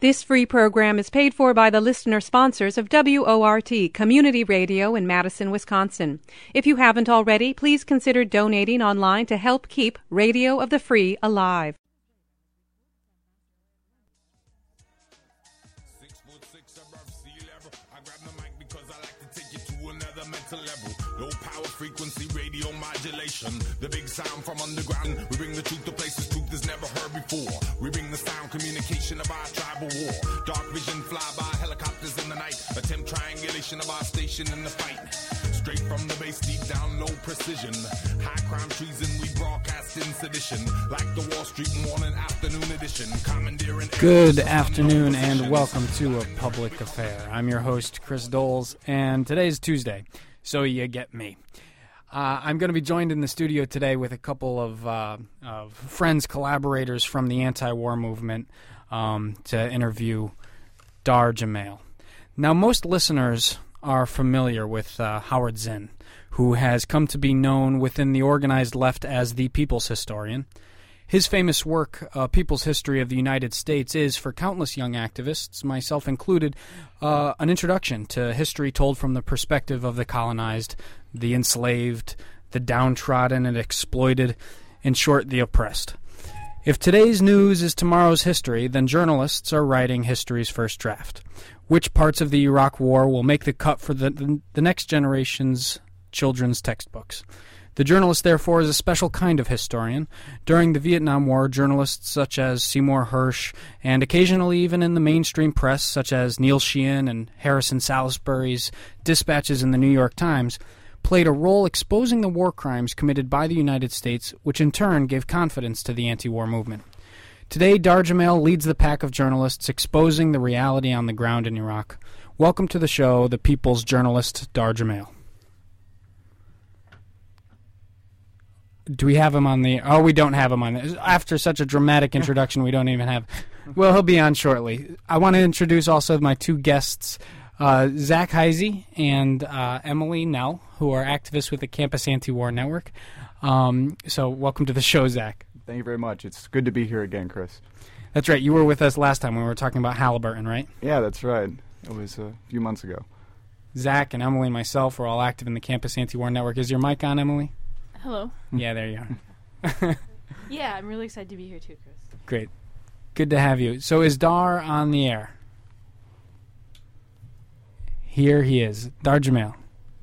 This free program is paid for by the listener sponsors of WORT Community Radio in Madison, Wisconsin. If you haven't already, please consider donating online to help keep Radio of the Free alive. 6'6" above sea level. I grab the mic because I like to take you to another mental level. Low power frequency radio modulation. The big sound from underground. We bring the truth to places truth is never heard before. We bring the sound communication of our tribal war. Dark vision fly by helicopters in the night. Attempt triangulation of our station in the fight. Straight from the base, deep down, low precision. High crime treason, we broadcast in sedition. Like the Wall Street morning afternoon edition. Commandeering. Good afternoon and welcome to A Public Affair. I'm your host, Chris Doles, and today's Tuesday, so you get me. I'm going to be joined in the studio today with a couple of friends, collaborators from the anti-war movement to interview Dar Jamail. Now, most listeners are familiar with Howard Zinn, who has come to be known within the organized left as the People's Historian. His famous work, People's History of the United States, is, for countless young activists, myself included, an introduction to history told from the perspective of the colonized, the enslaved, the downtrodden and exploited, in short, the oppressed. If today's news is tomorrow's history, then journalists are writing history's first draft. Which parts of the Iraq War will make the cut for the next generation's children's textbooks? The journalist, therefore, is a special kind of historian. During the Vietnam War, journalists such as Seymour Hersh, and occasionally even in the mainstream press, such as Neil Sheehan and Harrison Salisbury's dispatches in the New York Times, played a role exposing the war crimes committed by the United States, which in turn gave confidence to the anti-war movement. Today, Dar Jamail leads the pack of journalists exposing the reality on the ground in Iraq. Welcome to the show, the People's Journalist, Dar Jamail. Do we have him on the... Oh, we don't have him on the... After such a dramatic introduction, we don't even have... Well, he'll be on shortly. I want to introduce also my two guests, Zach Heisey and Emily Nell, who are activists with the Campus Anti-War Network. So welcome to the show, Zach. Thank you very much. It's good to be here again, Chris. That's right. You were with us last time when we were talking about Halliburton, right? Yeah, that's right. It was a few months ago. Zach and Emily and myself were all active in the Campus Anti-War Network. Is your mic on, Emily? Hello. Yeah, there you are. Yeah, I'm really excited to be here too, Chris. Great. Good to have you. So is Dar on the air? Here he is. Dar Jamail.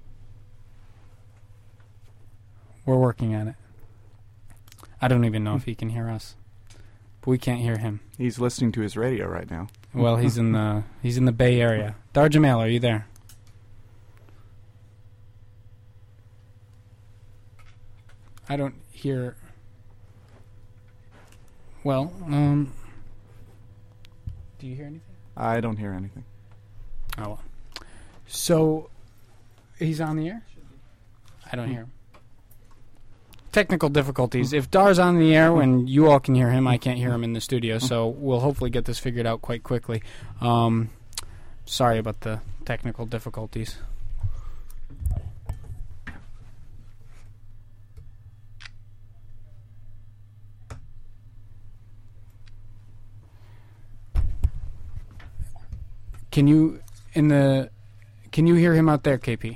We're working on it. I don't even know if he can hear us. But we can't hear him. He's listening to his radio right now. Well, he's in the Bay Area. Dar Jamail, are you there? I don't hear... Well, do you hear anything? I don't hear anything. Oh, well. So, he's on the air? I don't hear him. Technical difficulties. If Dar's on the air and you all can hear him, I can't hear him in the studio, so we'll hopefully get this figured out quite quickly. Sorry about the technical difficulties. Can you hear him out there, KP?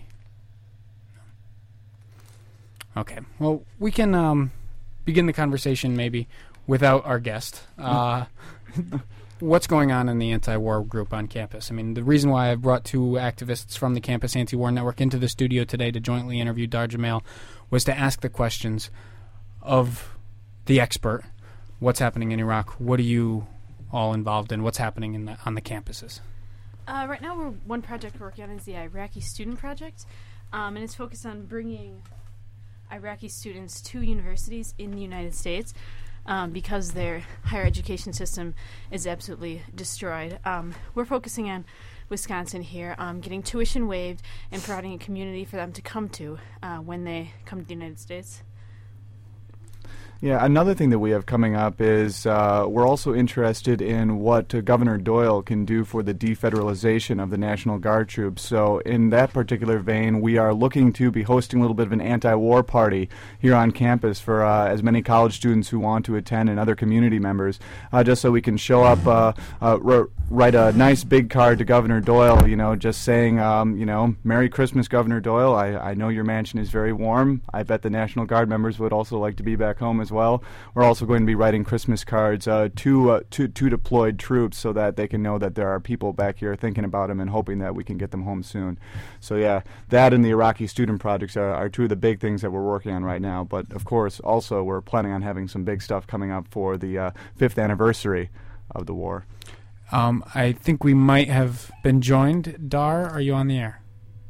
Okay. Well, we can begin the conversation maybe without our guest. What's going on in the anti-war group on campus? I mean, the reason why I've brought two activists from the Campus Anti-War Network into the studio today to jointly interview Dar Jamail was to ask the questions of the expert. What's happening in Iraq? What are you all involved in? What's happening on the campuses? Right now, one project we're working on is the Iraqi Student Project, and it's focused on bringing Iraqi students to universities in the United States because their higher education system is absolutely destroyed. We're focusing on Wisconsin here, getting tuition waived and providing a community for them to come to when they come to the United States. Yeah, another thing that we have coming up is we're also interested in what Governor Doyle can do for the defederalization of the National Guard troops. So in that particular vein, we are looking to be hosting a little bit of an anti-war party here on campus for as many college students who want to attend and other community members, just so we can show up, write a nice big card to Governor Doyle, just saying, Merry Christmas, Governor Doyle. I know your mansion is very warm. I bet the National Guard members would also like to be back home as well. We're also going to be writing Christmas cards to deployed troops so that they can know that there are people back here thinking about them and hoping that we can get them home soon. So yeah, that and the Iraqi student projects are two of the big things that we're working on right now. But of course, also we're planning on having some big stuff coming up for the 5th anniversary of the war. I think we might have been joined. Dar, are you on the air?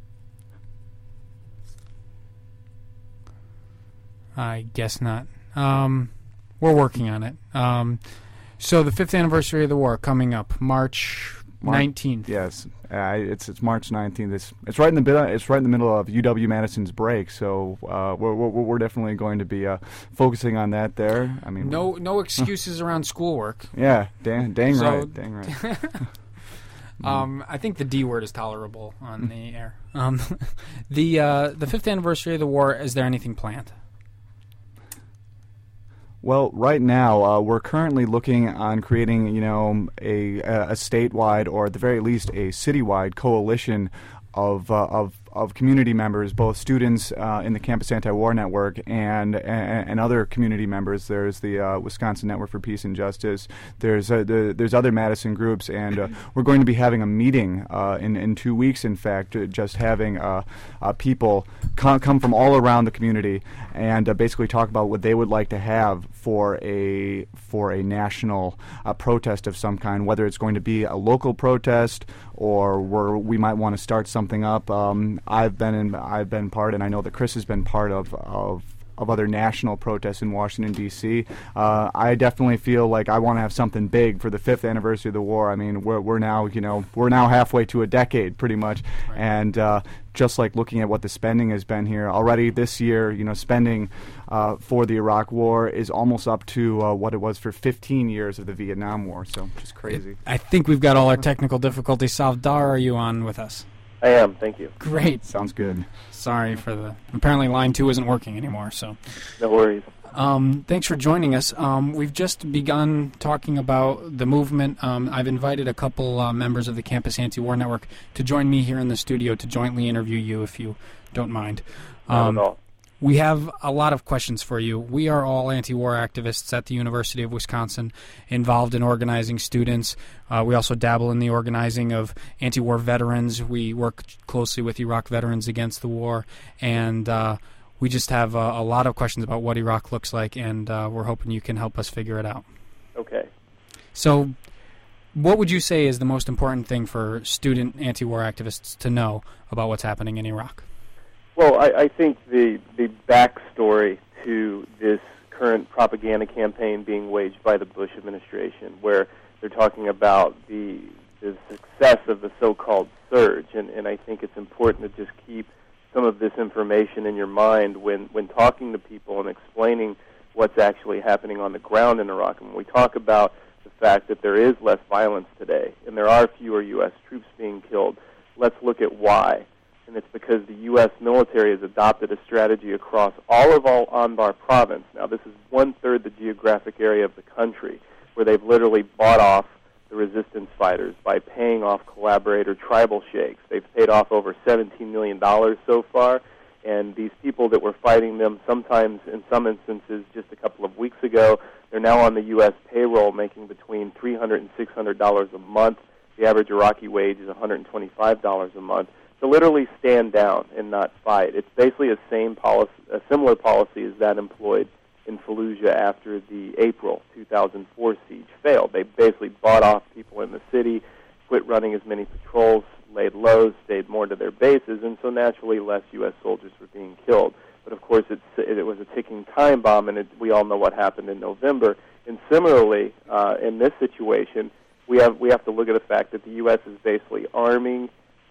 I guess not. We're working on it. So the 5th anniversary of the war coming up, March 19th. Yes, it's March 19th. It's right in the middle of UW-Madison's break. So we're definitely going to be focusing on that there. I mean, no excuses around schoolwork. Yeah, dang right. I think the D word is tolerable on the air. The 5th anniversary of the war. Is there anything planned? Well, right now we're currently looking on creating, a statewide or at the very least a citywide coalition of community members, both students in the Campus Anti-War Network and other community members. There's the Wisconsin Network for Peace and Justice. There's other Madison groups, and we're going to be having a meeting in 2 weeks. In fact, just having people come from all around the community and basically talk about what they would like to have for a national protest of some kind, whether it's going to be a local protest or where we might want to start something up. I've been part, and I know that Chris has been part of other national protests in Washington, D.C. I definitely feel like I want to have something big for the 5th anniversary of the war. I mean, we're now halfway to a decade, pretty much, right. And just like looking at what the spending has been here already this year, spending for the Iraq War is almost up to what it was for 15 years of the Vietnam War. So just crazy. I think we've got all our technical difficulties solved. Dar, are you on with us? I am, thank you. Great. Sounds good. Sorry for apparently line 2 isn't working anymore, so. No worries. Thanks for joining us. We've just begun talking about the movement. I've invited a couple members of the Campus Anti-War Network to join me here in the studio to jointly interview you, if you don't mind. Not at all. We have a lot of questions for you. We are all anti-war activists at the University of Wisconsin, involved in organizing students. We also dabble in the organizing of anti-war veterans. We work closely with Iraq Veterans Against the War, and we just have a lot of questions about what Iraq looks like, and we're hoping you can help us figure it out. Okay. So what would you say is the most important thing for student anti-war activists to know about what's happening in Iraq? Well, I think the backstory to this current propaganda campaign being waged by the Bush administration, where they're talking about the success of the so-called surge, and I think it's important to just keep some of this information in your mind when talking to people and explaining what's actually happening on the ground in Iraq. And when we talk about the fact that there is less violence today and there are fewer U.S. troops being killed, let's look at why. And it's because the U.S. military has adopted a strategy across all of Anbar province. Now, this is 1/3 the geographic area of the country, where they've literally bought off the resistance fighters by paying off collaborator tribal sheikhs. They've paid off over $17 million so far, and these people that were fighting them, sometimes in some instances just a couple of weeks ago, they're now on the U.S. payroll making between $300 and $600 a month. The average Iraqi wage is $125 a month. To literally stand down and not fight. It's basically a similar policy as that employed in Fallujah after the April 2004 siege failed. They basically bought off people in the city, quit running as many patrols, laid low, stayed more to their bases, and so naturally less U.S. soldiers were being killed. But of course it was a ticking time bomb, and we all know what happened in November. And similarly, in this situation, we have to look at the fact that the U.S. is basically arming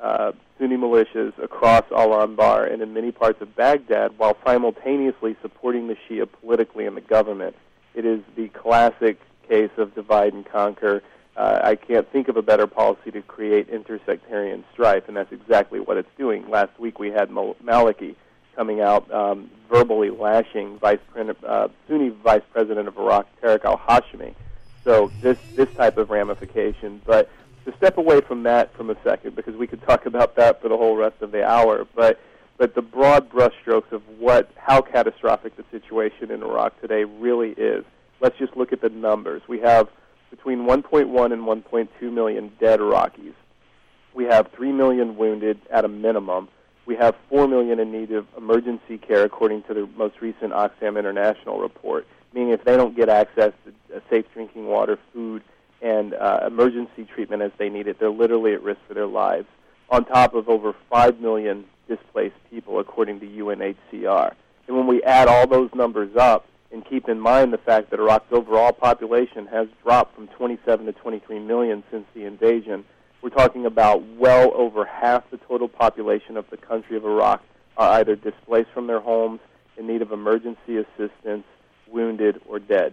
Sunni militias across Al-Anbar and in many parts of Baghdad while simultaneously supporting the Shia politically in the government. It is the classic case of divide and conquer. I can't think of a better policy to create intersectarian strife, and that's exactly what it's doing. Last week we had Maliki coming out verbally lashing Sunni Vice President of Iraq, Tariq al-Hashimi. So this type of ramification. But to step away from that from a second, because we could talk about that for the whole rest of the hour, but the broad brushstrokes of how catastrophic the situation in Iraq today really is. Let's just look at the numbers. We have between 1.1 and 1.2 million dead Iraqis. We have 3 million wounded at a minimum. We have 4 million in need of emergency care, according to the most recent Oxfam International report, meaning if they don't get access to safe drinking water, food, and emergency treatment as they need it, they're literally at risk for their lives, on top of over 5 million displaced people, according to UNHCR. And when we add all those numbers up, and keep in mind the fact that Iraq's overall population has dropped from 27 to 23 million since the invasion, we're talking about well over half the total population of the country of Iraq are either displaced from their homes, in need of emergency assistance, wounded, or dead.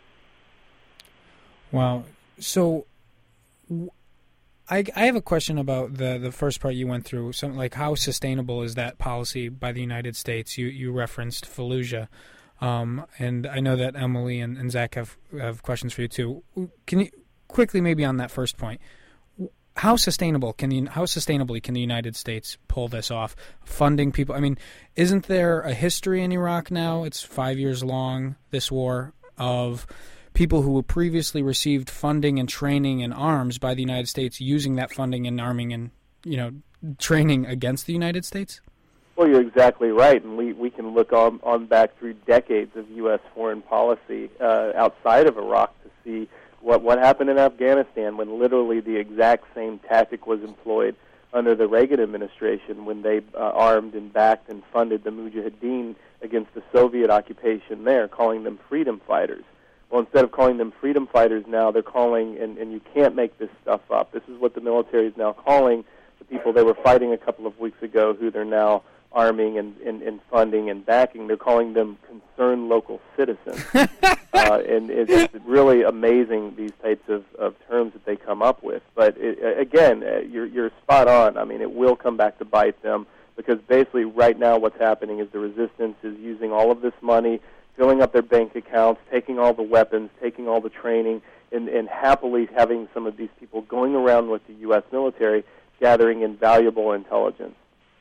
Wow. So I have a question about the first part you went through, something like how sustainable is that policy by the United States? You referenced Fallujah. And I know that Emily and Zach have questions for you too. Can you quickly, maybe on that first point, how sustainably can the United States pull this off? Funding people. I mean, isn't there a history in Iraq now? It's 5 years long, this war, of people who previously received funding and training and arms by the United States using that funding and arming and training against the United States? Well, you're exactly right, and we can look on back through decades of U.S. foreign policy outside of Iraq to see what happened in Afghanistan when literally the exact same tactic was employed under the Reagan administration when they armed and backed and funded the Mujahideen against the Soviet occupation there, calling them freedom fighters. Well, instead of calling them freedom fighters now, they're calling, and you can't make this stuff up, this is what the military is now calling the people they were fighting a couple of weeks ago who they're now arming and funding and backing. They're calling them concerned local citizens. And it's really amazing, these types of terms that they come up with. But again, you're spot on. I mean, it will come back to bite them because basically right now what's happening is the resistance is using all of this money, filling up their bank accounts, taking all the weapons, taking all the training, and happily having some of these people going around with the U.S. military gathering invaluable intelligence.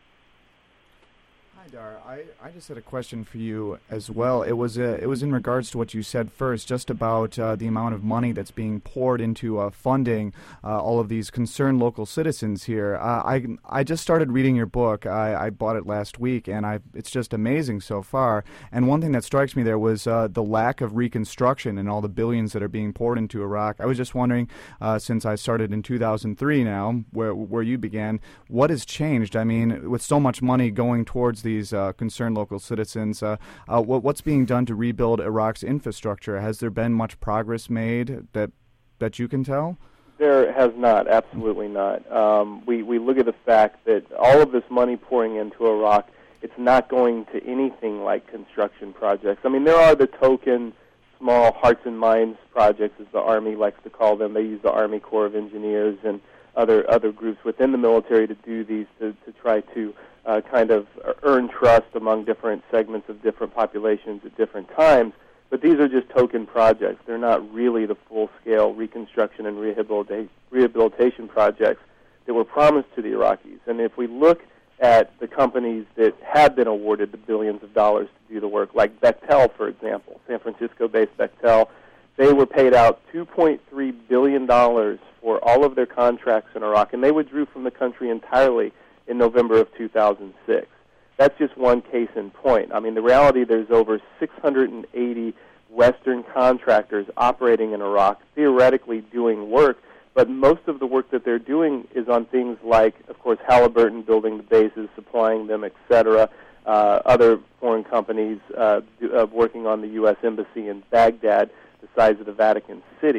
Hi, Dar. I just had a question for you as well. It was in regards to what you said first, just about the amount of money that's being poured into funding all of these concerned local citizens here. I just started reading your book. I bought it last week, and it's just amazing so far. And one thing that strikes me there was the lack of reconstruction and all the billions that are being poured into Iraq. I was just wondering, since I started in 2003 now, where you began, what has changed? I mean, with so much money going towards these concerned local citizens, what's being done to rebuild Iraq's infrastructure? Has there been much progress made that you can tell? There has not, absolutely not. We look at the fact that all of this money pouring into Iraq, it's not going to anything like construction projects. I mean, there are the token small hearts and minds projects, as the Army likes to call them. They use the Army Corps of Engineers and other groups within the military to do these to try to kind of earn trust among different segments of different populations at different times. But these are just token projects. They're not really the full-scale reconstruction and rehabilitation projects that were promised to the Iraqis. And if we look at the companies that have been awarded the billions of dollars to do the work, like Bechtel, for example, San Francisco-based Bechtel, they were paid out $2.3 billion for all of their contracts in Iraq, and they withdrew from the country entirely in November of 2006. That's just one case in point. I mean, the reality, there's over 680 Western contractors operating in Iraq, theoretically doing work, but most of the work that they're doing is on things like, of course, Halliburton building the bases, supplying them, etc., other foreign companies working on the U.S. Embassy in Baghdad, the size of the Vatican City.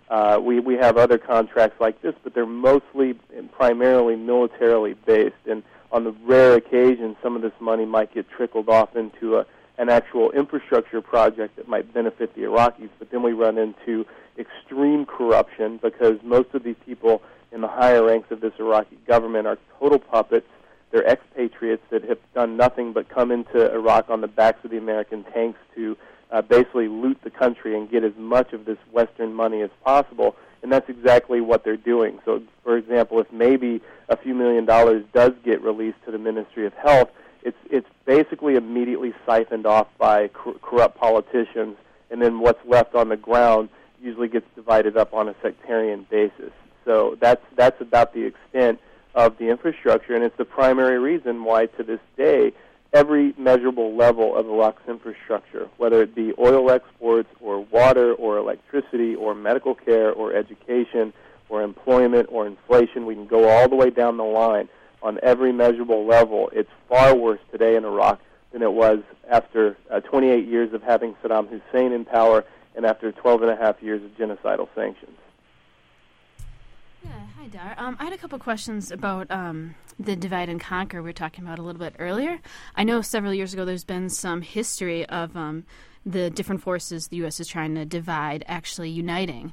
We have other contracts like this, but they're mostly and primarily militarily based. And on the rare occasion, some of this money might get trickled off into an actual infrastructure project that might benefit the Iraqis. But then we run into extreme corruption because most of these people in the higher ranks of this Iraqi government are total puppets. They're expatriates that have done nothing but come into Iraq on the backs of the American tanks to basically loot the country and get as much of this Western money as possible, and that's exactly what they're doing. So, for example, if maybe a few $1 million does get released to the Ministry of Health, it's basically immediately siphoned off by corrupt politicians, and then what's left on the ground usually gets divided up on a sectarian basis. So that's about the extent of the infrastructure, and it's the primary reason why, to this day, every measurable level of Iraq's infrastructure, whether it be oil exports or water or electricity or medical care or education or employment or inflation, we can go all the way down the line on every measurable level. It's far worse today in Iraq than it was after 28 years of having Saddam Hussein in power and after 12 and a half years of genocidal sanctions. Yeah, hi, Dar. I had a couple questions about the divide and conquer we were talking about a little bit earlier. I know several years ago there's been some history of the different forces the U.S. is trying to divide actually uniting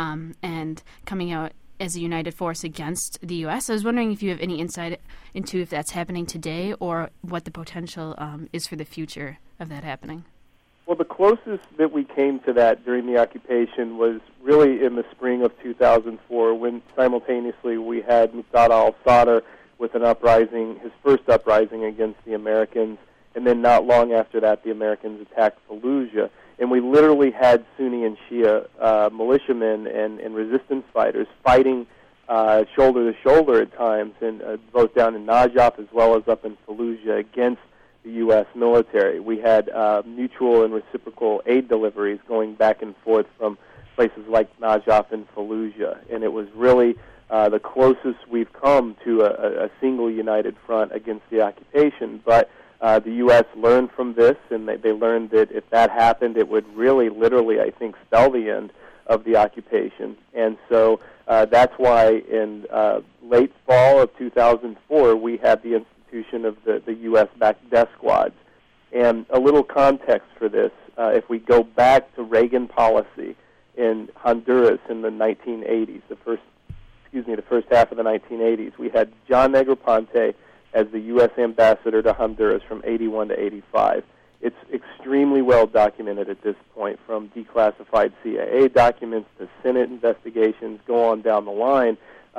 and coming out as a united force against the U.S. I was wondering if you have any insight into if that's happening today or what the potential is for the future of that happening. Well, the closest that we came to that during the occupation was really in the spring of 2004 when simultaneously we had Muqtada al-Sadr with an uprising, his first uprising against the Americans, and then not long after that the Americans attacked Fallujah. And we literally had Sunni and Shia militiamen and resistance fighters fighting shoulder to shoulder at times, and both down in Najaf as well as up in Fallujah against the U.S. military. We had mutual and reciprocal aid deliveries going back and forth from places like Najaf and Fallujah, and it was really the closest we've come to a single united front against the occupation. But the U.S. learned from this, and they learned that if that happened, it would really, literally, I think, spell the end of the occupation. And so that's why in late fall of 2004, we had the institution of the U.S.-backed death squads. And a little context for this, if we go back to Reagan policy in Honduras in the 1980s, the first half of the 1980s, we had John Negroponte as the U.S. ambassador to Honduras from 81 to 85. It's extremely well documented at this point, from declassified CIA documents to Senate investigations, go on down the line,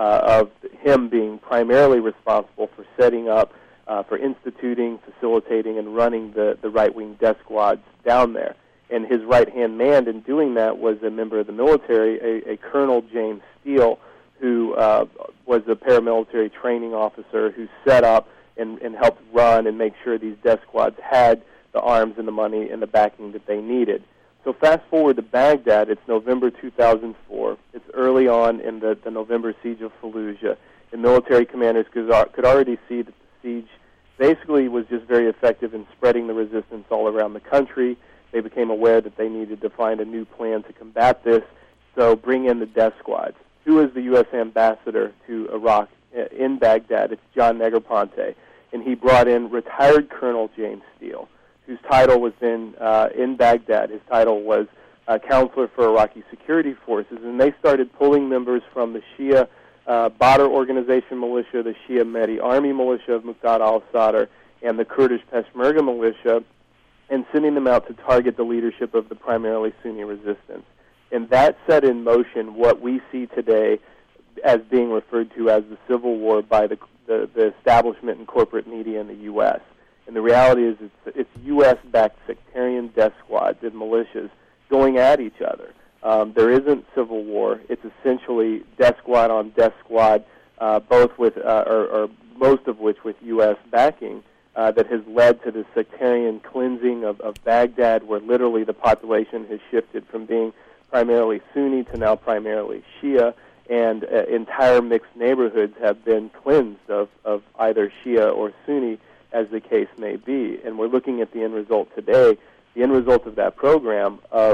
of him being primarily responsible for setting up, for instituting, facilitating, and running the right-wing death squads down there. And his right-hand man in doing that was a member of the military, a Colonel James Steele, who was a paramilitary training officer who set up and helped run and make sure these death squads had the arms and the money and the backing that they needed. So fast forward to Baghdad, it's November 2004. It's early on in the November siege of Fallujah, and military commanders could already see that the siege basically was just very effective in spreading the resistance all around the country. They became aware that they needed to find a new plan to combat this, so bring in the death squads. Who is the U.S. ambassador to Iraq in Baghdad? It's John Negroponte, and he brought in retired Colonel James Steele, whose title was then, in Baghdad, his title was Counselor for Iraqi Security Forces, and they started pulling members from the Shia Badr Organization militia, the Shia Mehdi Army militia of Muqtada al-Sadr, and the Kurdish Peshmerga militia, and sending them out to target the leadership of the primarily Sunni resistance. And that set in motion what we see today as being referred to as the Civil War by the establishment and corporate media in the U.S. And the reality is it's U.S.-backed sectarian death squads and militias going at each other. There isn't civil war. It's essentially death squad on death squad, both with, or most of which with U.S. backing, that has led to the sectarian cleansing of Baghdad, where literally the population has shifted from being primarily Sunni to now primarily Shia, and entire mixed neighborhoods have been cleansed of either Shia or Sunni, as the case may be. And we're looking at the end result today. The end result of that program of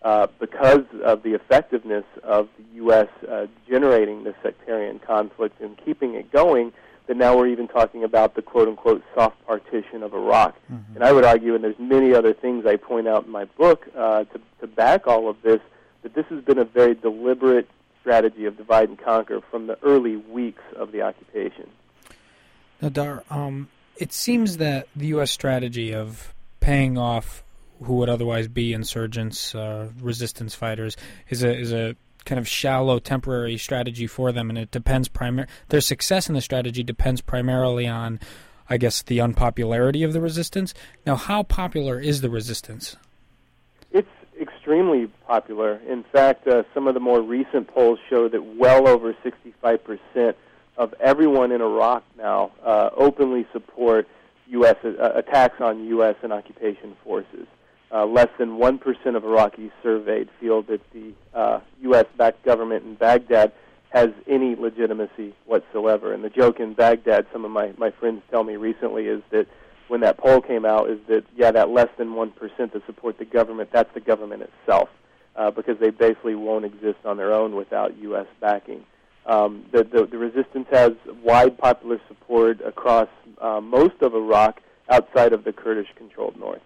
because of the effectiveness of the U.S. Generating this sectarian conflict and keeping it going, that now we're even talking about the quote-unquote soft partition of Iraq. Mm-hmm. And I would argue, and there's many other things I point out in my book to back all of this, that this has been a very deliberate strategy of divide and conquer from the early weeks of the occupation. Now, Dar, it seems that the U.S. strategy of paying off who would otherwise be insurgents, resistance fighters, is a kind of shallow, temporary strategy for them, and it depends their success in the strategy depends primarily on, I guess, the unpopularity of the resistance. Now, how popular is the resistance? It's extremely popular. In fact, some of the more recent polls show that well over 65% of everyone in Iraq now openly support U.S. Attacks on U.S. and occupation forces. Less than 1% of Iraqis surveyed feel that the U.S.-backed government in Baghdad has any legitimacy whatsoever. And the joke in Baghdad, some of my friends tell me recently, is that when that poll came out, is that, that less than 1% that support the government, that's the government itself, because they basically won't exist on their own without U.S. backing. The resistance has wide popular support across most of Iraq outside of the Kurdish-controlled north.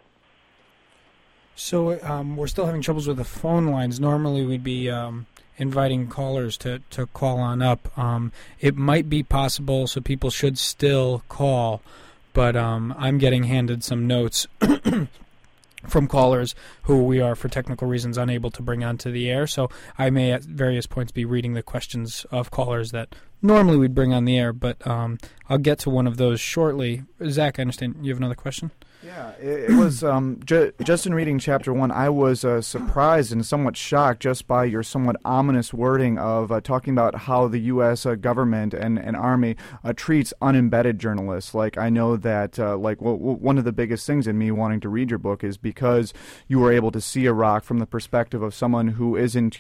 So we're still having troubles with the phone lines. Normally we'd be inviting callers to call on up. It might be possible, so people should still call, but I'm getting handed some notes from callers who we are, for technical reasons, unable to bring onto the air. So I may at various points be reading the questions of callers that normally we'd bring on the air, but I'll get to one of those shortly. Zach, I understand you have another question? Yeah, it was just in reading Chapter 1, I was surprised and somewhat shocked just by your somewhat ominous wording of talking about how the U.S. Government and Army treats unembedded journalists. Like, I know that one of the biggest things in me wanting to read your book is because you were able to see Iraq from the perspective of someone who isn't,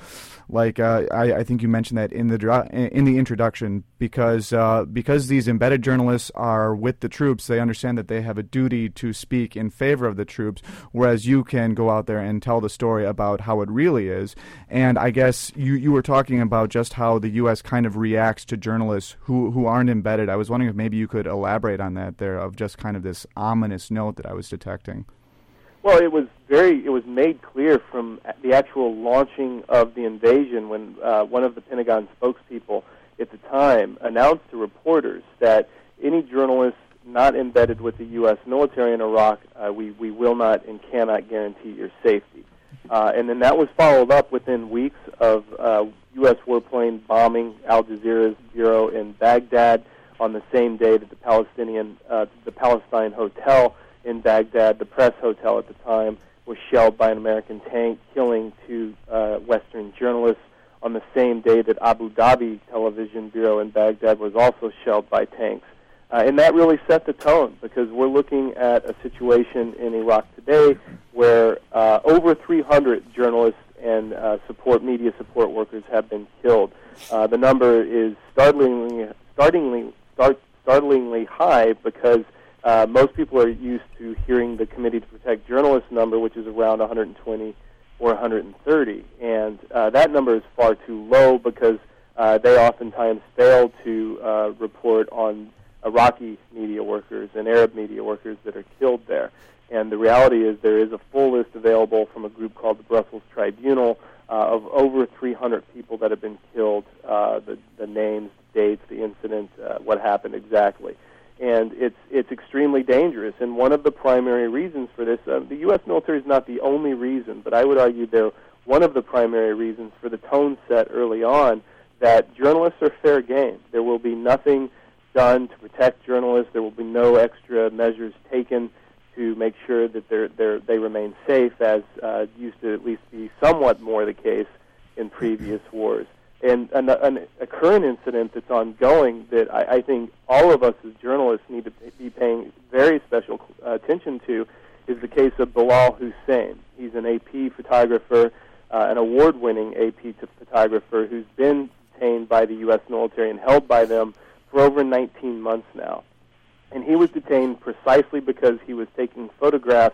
I think you mentioned that in the introduction, because these embedded journalists are with the troops, they understand that they have a duty to speak in favor of the troops, whereas you can go out there and tell the story about how it really is. And I guess you were talking about just how the U.S. kind of reacts to journalists who aren't embedded. I was wondering if maybe you could elaborate on that there, of just kind of this ominous note that I was detecting. Well, it was made clear from the actual launching of the invasion when one of the Pentagon spokespeople at the time announced to reporters that any journalists not embedded with the U.S. military in Iraq, we will not and cannot guarantee your safety. And then that was followed up within weeks of U.S. warplane bombing Al Jazeera's bureau in Baghdad on the same day that the Palestine Hotel in Baghdad, the press hotel at the time, was shelled by an American tank, killing 2 Western journalists on the same day that Abu Dhabi television bureau in Baghdad was also shelled by tanks. And that really set the tone, because we're looking at a situation in Iraq today where over 300 journalists and media support workers have been killed. The number is startlingly high, because most people are used to hearing the Committee to Protect Journalists number, which is around 120 or 130. And that number is far too low, because they oftentimes fail to report on Iraqi media workers and Arab media workers that are killed there. And the reality is there is a full list available from a group called the Brussels Tribunal of over 300 people that have been killed, the names, dates, the incident, what happened exactly. And it's extremely dangerous. And one of the primary reasons for this, the U.S. military is not the only reason, but I would argue they're one of the primary reasons for the tone set early on that journalists are fair game. There will be nothing done to protect journalists. There will be no extra measures taken to make sure that they remain safe, as used to at least be somewhat more the case in previous wars. And a current incident that's ongoing that I think all of us as journalists need to be paying very special attention to is the case of Bilal Hussein. He's an AP photographer, an award-winning AP photographer who's been detained by the U.S. military and held by them for over 19 months now. And he was detained precisely because he was taking photographs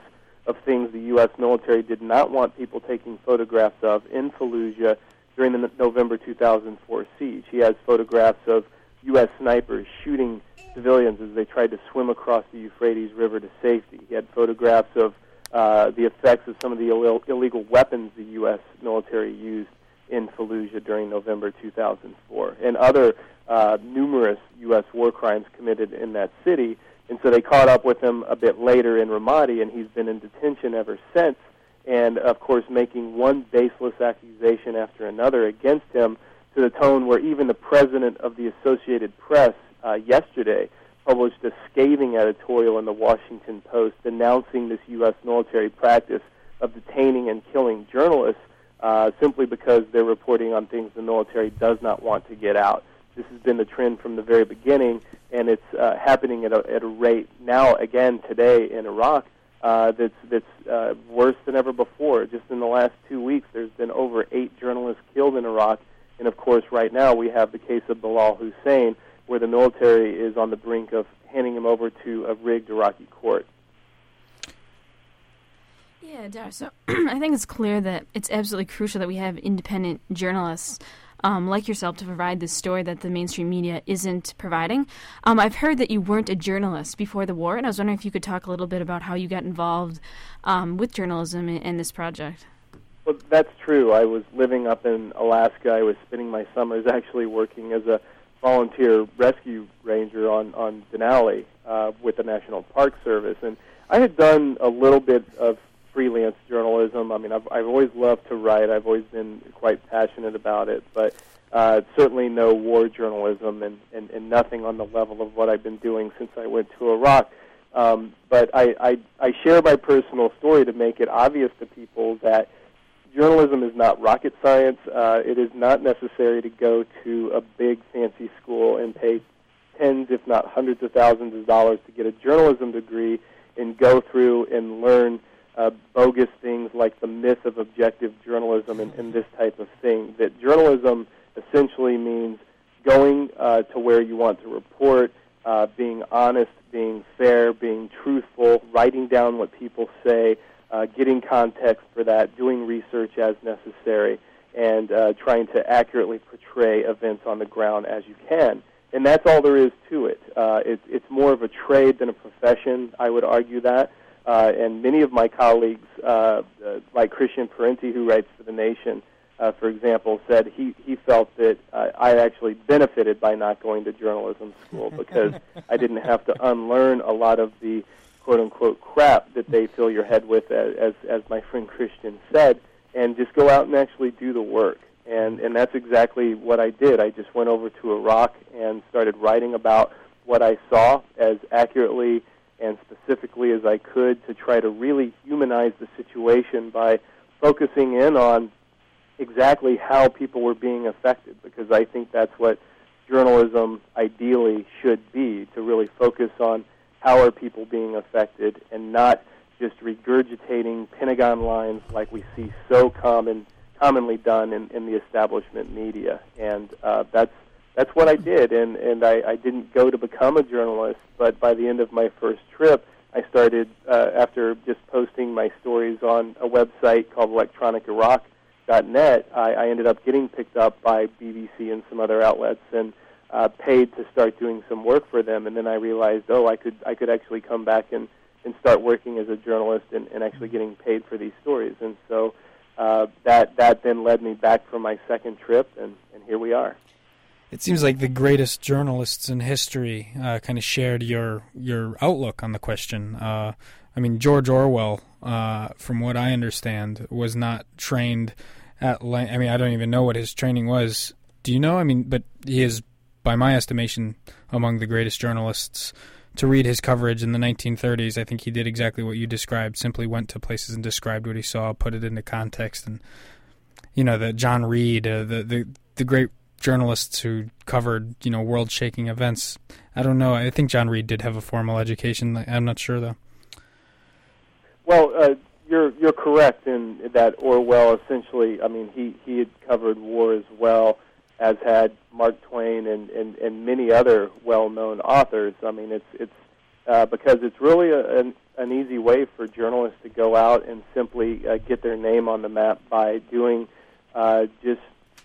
of things the U.S. military did not want people taking photographs of in Fallujah during the November 2004 siege. He has photographs of U.S. snipers shooting civilians as they tried to swim across the Euphrates River to safety. He had photographs of the effects of some of the illegal weapons the U.S. military used in Fallujah during November 2004, and other numerous U.S. war crimes committed in that city. And so they caught up with him a bit later in Ramadi, and he's been in detention ever since, and, of course, making one baseless accusation after another against him, to the tone where even the president of the Associated Press yesterday published a scathing editorial in the Washington Post denouncing this U.S. military practice of detaining and killing journalists simply because they're reporting on things the military does not want to get out. This has been the trend from the very beginning, and it's happening at a rate now, again, today in Iraq, that's worse than ever before. Just in the last 2 weeks, there's been over 8 journalists killed in Iraq, and of course, right now, we have the case of Bilal Hussein, where the military is on the brink of handing him over to a rigged Iraqi court. Yeah, Dar, so I think it's clear that it's absolutely crucial that we have independent journalists like yourself to provide this story that the mainstream media isn't providing. I've heard that you weren't a journalist before the war, and I was wondering if you could talk a little bit about how you got involved with journalism in this project. Well, that's true. I was living up in Alaska. I was spending my summers actually working as a volunteer rescue ranger on Denali with the National Park Service. And I had done a little bit of freelance journalism. I mean, I've always loved to write. I've always been quite passionate about it, but certainly no war journalism and nothing on the level of what I've been doing since I went to Iraq. But I share my personal story to make it obvious to people that journalism is not rocket science. It is not necessary to go to a big fancy school and pay tens, if not hundreds of thousands of dollars to get a journalism degree and go through and learn bogus things like the myth of objective journalism and this type of thing. That journalism essentially means going to where you want to report, being honest, being fair, being truthful, writing down what people say, getting context for that, doing research as necessary, and trying to accurately portray events on the ground as you can. And that's all there is to it. It's more of a trade than a profession, I would argue that. And many of my colleagues, like Christian Parenti, who writes for The Nation, for example, said he felt that I actually benefited by not going to journalism school because I didn't have to unlearn a lot of the quote-unquote crap that they fill your head with, as my friend Christian said, and just go out and actually do the work. And that's exactly what I did. I just went over to Iraq and started writing about what I saw as accurately and specifically as I could to try to really humanize the situation by focusing in on exactly how people were being affected, because I think that's what journalism ideally should be, to really focus on how are people being affected and not just regurgitating Pentagon lines like we see so commonly done in the establishment media. And that's what I did, and I didn't go to become a journalist, but by the end of my first trip, I started, after just posting my stories on a website called electroniceraq.net, I ended up getting picked up by BBC and some other outlets and paid to start doing some work for them. And then I realized, I could actually come back and start working as a journalist and actually getting paid for these stories. And so that then led me back for my second trip, and here we are. It seems like the greatest journalists in history kind of shared your outlook on the question. I mean, George Orwell, from what I understand, was not trained at I mean, I don't even know what his training was. Do you know? I mean, but he is, by my estimation, among the greatest journalists to read his coverage in the 1930s. I think he did exactly what you described, simply went to places and described what he saw, put it into context. And, you know, the John Reed, the great journalists who covered, world-shaking events. I don't know. I think John Reed did have a formal education. I'm not sure, though. Well, you're correct in that Orwell essentially, I mean, he had covered war as well as had Mark Twain and many other well-known authors. I mean, it's because it's really an easy way for journalists to go out and simply get their name on the map by doing just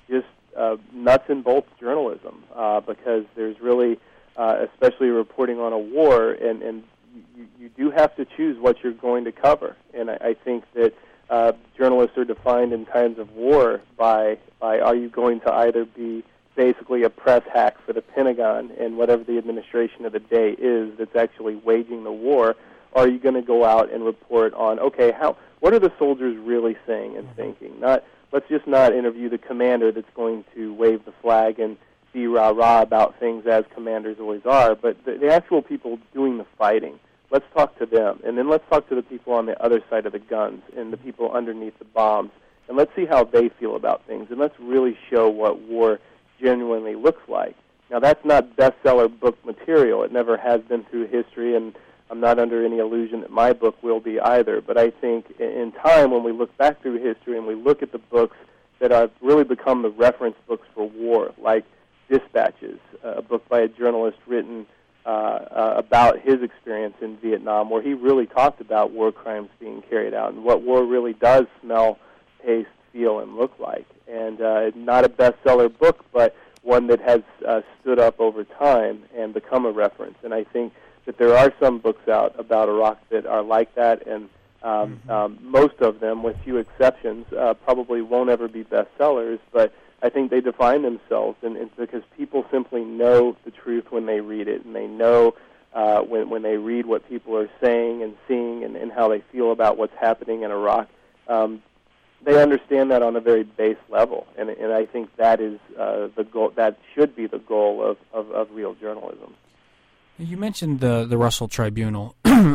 nuts and bolts journalism, because there's really, especially reporting on a war, and you do have to choose what you're going to cover. And I think that journalists are defined in times of war by are you going to either be basically a press hack for the Pentagon and whatever the administration of the day is that's actually waging the war, or are you going to go out and report on, okay, what are the soldiers really saying and thinking? Let's just not interview the commander that's going to wave the flag and be rah-rah about things as commanders always are, but the actual people doing the fighting. Let's talk to them, and then let's talk to the people on the other side of the guns and the people underneath the bombs, and let's see how they feel about things, and let's really show what war genuinely looks like. Now, that's not bestseller book material. It never has been through history, and I'm not under any illusion that my book will be either. But I think in time, when we look back through history and we look at the books that have really become the reference books for war, like Dispatches, a book by a journalist written about his experience in Vietnam, where he really talked about war crimes being carried out and what war really does smell, taste, feel, and look like. And not a bestseller book, but one that has stood up over time and become a reference. And I think that there are some books out about Iraq that are like that, and most of them, with few exceptions, probably won't ever be bestsellers, but I think they define themselves, and it's because people simply know the truth when they read it, and they know when they read what people are saying and seeing and how they feel about what's happening in Iraq. They understand that on a very base level, and I think that is the goal. That should be the goal of real journalism. You mentioned the Russell Tribunal.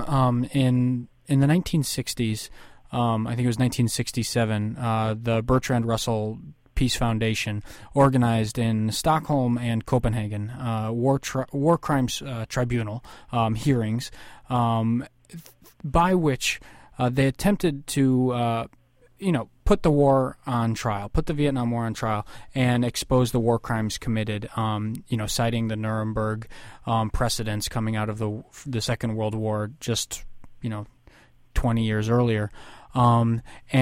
In the 1960s, I think it was 1967, the Bertrand Russell Peace Foundation organized in Stockholm and Copenhagen war crimes tribunal hearings, by which they attempted to put the war on trial, put the Vietnam War on trial, and expose the war crimes committed, citing the Nuremberg precedents coming out of the Second World War just, 20 years earlier. And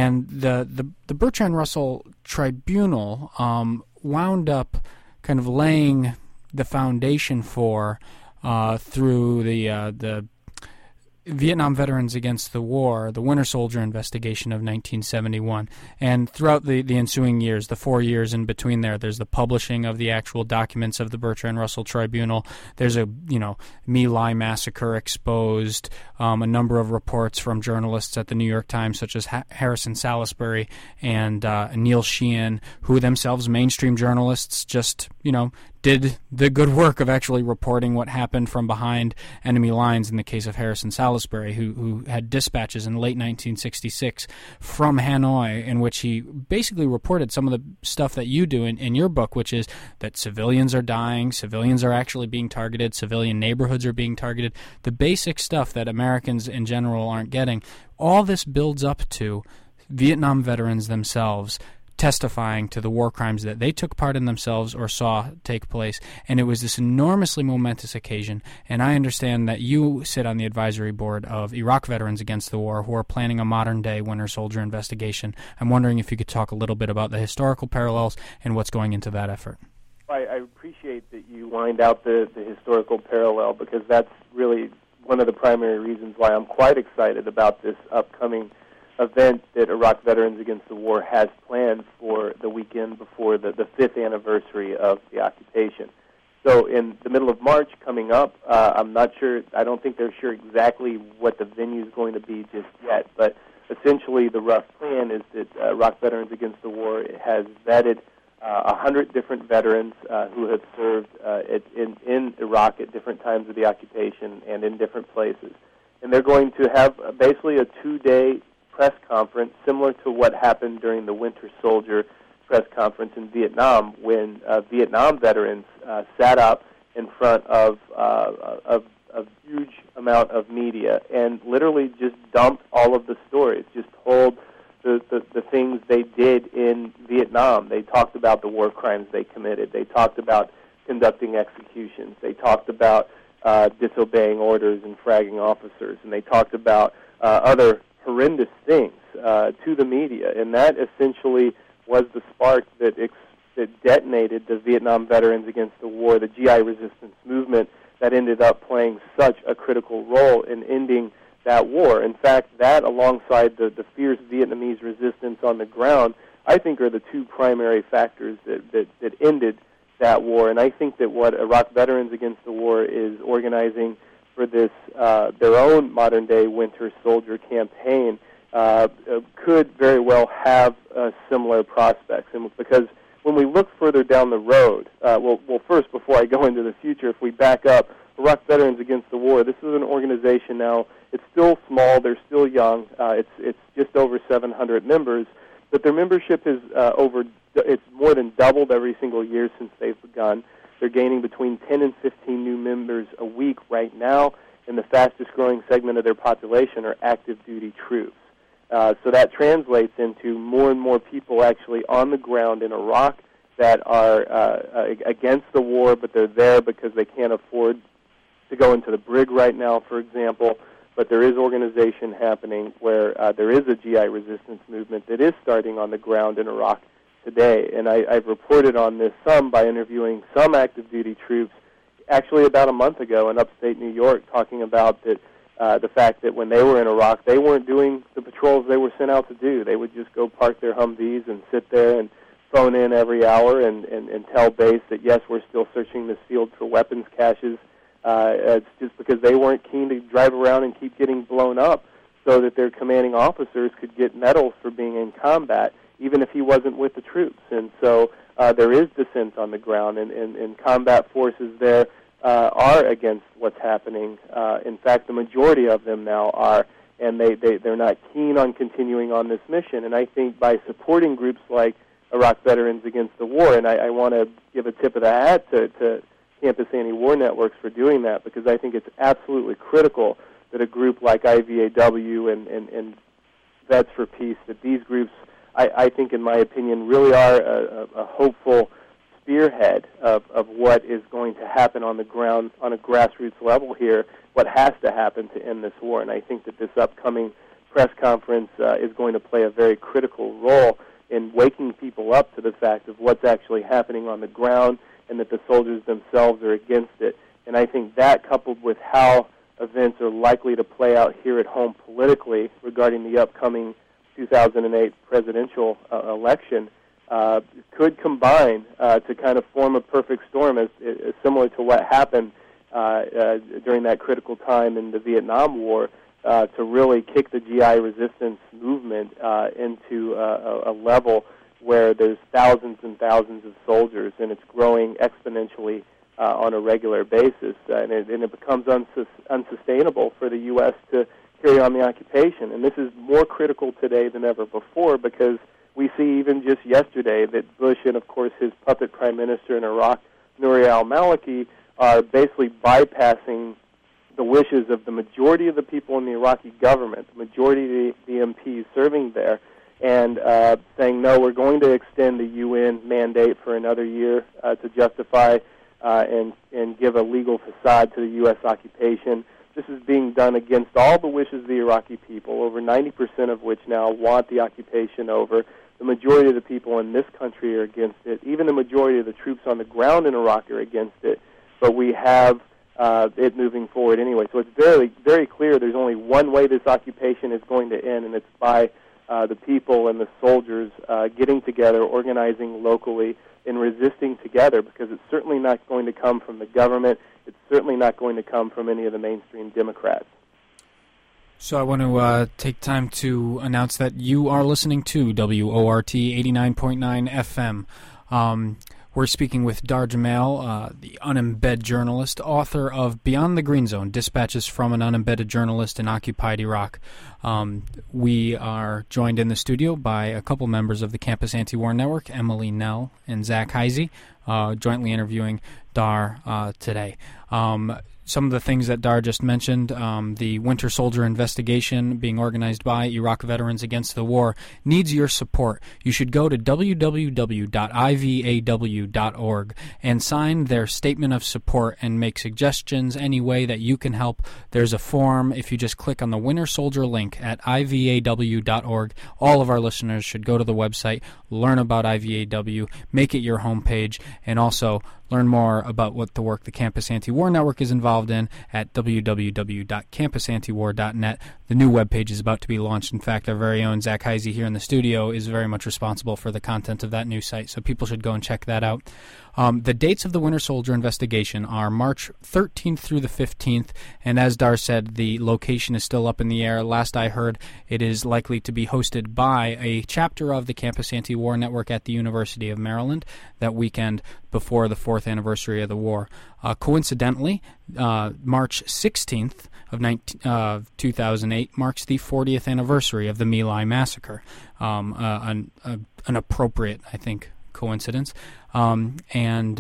the Bertrand Russell Tribunal wound up kind of laying the foundation for, through the Vietnam Veterans Against the War, the Winter Soldier investigation of 1971. And throughout the ensuing years, the 4 years in between there's the publishing of the actual documents of the Bertrand Russell Tribunal. There's a, My Lai massacre exposed, a number of reports from journalists at the New York Times, such as Harrison Salisbury and Neil Sheehan, who themselves mainstream journalists just, did the good work of actually reporting what happened from behind enemy lines in the case of Harrison Salisbury, who had dispatches in late 1966 from Hanoi in which he basically reported some of the stuff that you do in your book, which is that civilians are dying, civilians are actually being targeted, civilian neighborhoods are being targeted, the basic stuff that Americans in general aren't getting. All this builds up to Vietnam veterans themselves testifying to the war crimes that they took part in themselves or saw take place. And it was this enormously momentous occasion. And I understand that you sit on the advisory board of Iraq Veterans Against the War, who are planning a modern-day Winter Soldier investigation. I'm wondering if you could talk a little bit about the historical parallels and what's going into that effort. I appreciate that you lined out the historical parallel, because that's really one of the primary reasons why I'm quite excited about this upcoming event that Iraq Veterans Against the War has planned for the weekend before the 5th anniversary of the occupation. So in the middle of March coming up, I'm not sure, I don't think they're sure exactly what the venue is going to be just yet, but essentially the rough plan is that Iraq Veterans Against the War has vetted 100 different veterans who have served in Iraq at different times of the occupation and in different places. And they're going to have basically a 2-day press conference, similar to what happened during the Winter Soldier press conference in Vietnam, when Vietnam veterans sat up in front of a huge amount of media and literally just dumped all of the stories, just told the things they did in Vietnam. They talked about the war crimes they committed. They talked about conducting executions. They talked about disobeying orders and fragging officers. And they talked about other horrendous things to the media, and that essentially was the spark that detonated the Vietnam Veterans Against the War, the GI resistance movement that ended up playing such a critical role in ending that war. In fact, that alongside the fierce Vietnamese resistance on the ground, I think are the two primary factors that ended that war. And I think that what Iraq Veterans Against the War is organizing for this their own modern-day Winter Soldier campaign could very well have similar prospects. And because when we look further down the road, well, first, before I go into the future, if we back up, Iraq Veterans Against the War, this is an organization now. It's still small. They're still young. It's just over 700 members, but their membership is it's more than doubled every single year since they've begun. They're gaining between 10 and 15 new members a week right now, and the fastest-growing segment of their population are active-duty troops. So that translates into more and more people actually on the ground in Iraq that are against the war, but they're there because they can't afford to go into the brig right now, for example. But there is organization happening where there is a GI resistance movement that is starting on the ground in Iraq today. And I've reported on this some by interviewing some active-duty troops actually about a month ago in upstate New York, talking about that the fact that when they were in Iraq, they weren't doing the patrols they were sent out to do. They would just go park their Humvees and sit there and phone in every hour and tell base that, yes, we're still searching this field for weapons caches. It's just because they weren't keen to drive around and keep getting blown up so that their commanding officers could get medals for being in combat, even if he wasn't with the troops. And so there is dissent on the ground, and combat forces there are against what's happening. In fact, the majority of them now are, and they're not keen on continuing on this mission. And I think by supporting groups like Iraq Veterans Against the War, and I want to give a tip of the hat to Campus Anti-War Networks for doing that, because I think it's absolutely critical that a group like IVAW and Vets for Peace, that these groups, I think, in my opinion, really are a hopeful spearhead of what is going to happen on the ground on a grassroots level here, what has to happen to end this war. And I think that this upcoming press conference is going to play a very critical role in waking people up to the fact of what's actually happening on the ground and that the soldiers themselves are against it. And I think that, coupled with how events are likely to play out here at home politically regarding the upcoming 2008 presidential election, could combine to kind of form a perfect storm, as similar to what happened during that critical time in the Vietnam War, to really kick the GI resistance movement into a level where there's thousands and thousands of soldiers, and it's growing exponentially on a regular basis, and it becomes unsustainable for the U.S. to carry on the occupation. And this is more critical today than ever before, because we see even just yesterday that Bush and, of course, his puppet prime minister in Iraq, Nouri al-Maliki, are basically bypassing the wishes of the majority of the people in the Iraqi government, the majority of the MPs serving there, and saying, no, we're going to extend the UN mandate for another year to justify and give a legal facade to the U.S. occupation. This is being done against all the wishes of the Iraqi people, over 90% of which now want the occupation over. The majority of the people in this country are against it. Even the majority of the troops on the ground in Iraq are against it. But we have it moving forward anyway. So it's very, very clear there's only one way this occupation is going to end, and it's by the people and the soldiers getting together, organizing locally, and resisting together, because it's certainly not going to come from the government. It's certainly not going to come from any of the mainstream Democrats. So I want to take time to announce that you are listening to WORT 89.9 FM. We're speaking with Dar Jamail, the unembed journalist, author of Beyond the Green Zone, Dispatches from an Unembedded Journalist in Occupied Iraq. We are joined in the studio by a couple members of the Campus Anti-War Network, Emily Nell and Zach Heisey. jointly interviewing Dar today. Some of the things that Dar just mentioned, the Winter Soldier investigation being organized by Iraq Veterans Against the War, needs your support. You should go to www.ivaw.org and sign their statement of support and make suggestions any way that you can help. There's a form. If you just click on the Winter Soldier link at ivaw.org, all of our listeners should go to the website, learn about IVAW, make it your homepage, and also learn more about what the work the Campus Anti-War Network is involved in at www.campusantiwar.net. The new webpage is about to be launched. In fact, our very own Zach Heisey here in the studio is very much responsible for the content of that new site, so people should go and check that out. The dates of the Winter Soldier investigation are March 13th through the 15th, and as Dar said, the location is still up in the air. Last I heard, it is likely to be hosted by a chapter of the Campus Anti-War Network at the University of Maryland that weekend before the 4th anniversary of the war. Coincidentally, March 16th of 2008 marks the 40th anniversary of the My Lai massacre. An appropriate, I think, coincidence. And